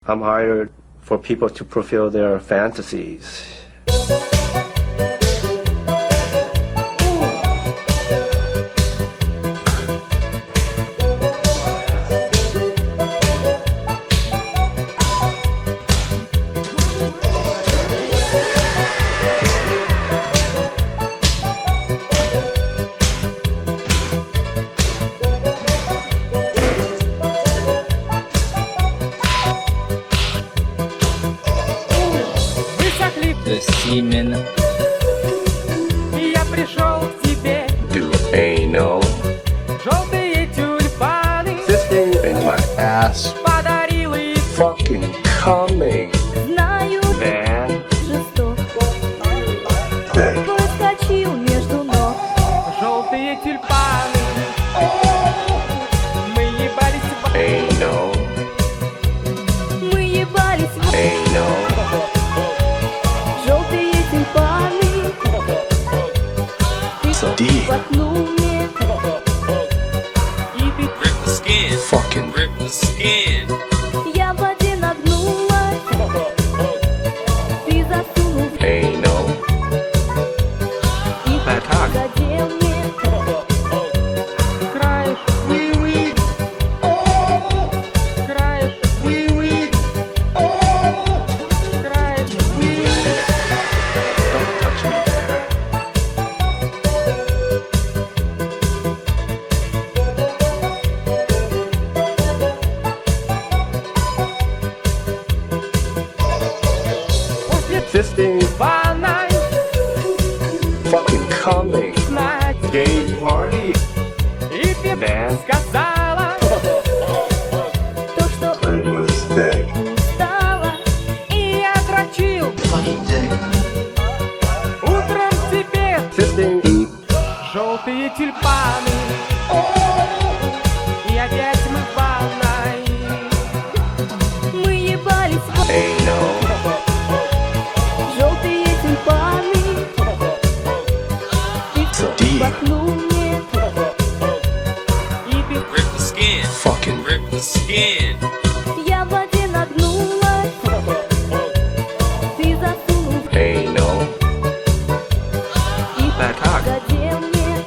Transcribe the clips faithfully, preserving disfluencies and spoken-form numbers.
I'm hired for people to fulfill their fantasies. The semen. Я пришел к тебе. Do anal. Желтые тюльпаны. Fisting in my ass. Подарил их. Fucking coming. Знаю, Man. жесток. Проскочил между ног. Желтые тюльпаны. Мы ебались в Anal. Мы ебались в Anal. желтые тюльпаны. Ты Deep. воткнул мне. и ты Rip the skin. Fucking. Rip the skin. Я в воде нагнулась. Ты засунул Anal. и Bad cock. задел мне. краешь уи-уи. Краешь уи-уи. Краешь уи-уи. Don't touch me there. После Fisting. ванной Fucking coming. знать. Gay party. И ты Man. сказала. То, что I was dead. стало. И я дрочил. Утром теперь Fisting. Deep. желтые тюльпаны. И опять мы в ванной. Мы ебались в Anal. желтые тюльпаны. Ты Deep. воткнул мне. И ты Rip the skin. Fucking. Rip the skin. Я в воде нагнулась. Ты засунул Anal. и Bad cock. задел мне.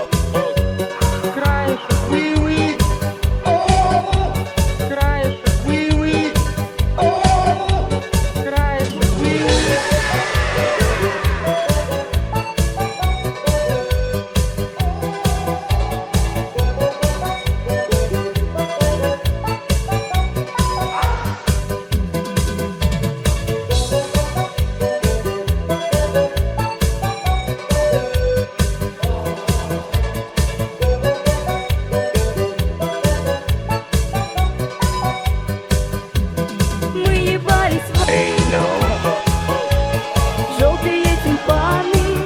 краешь уи-уи. Краешь уи-уи. Краешь уи-уи. Мы ебались в Anal. желтые тюльпаны.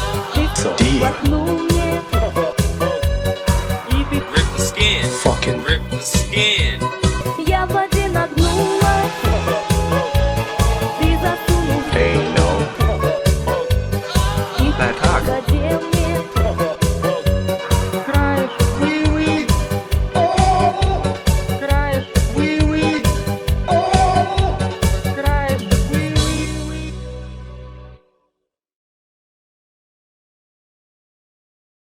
Ты Deep. воткнул мне. И ты Rip the skin. Fucking. Rip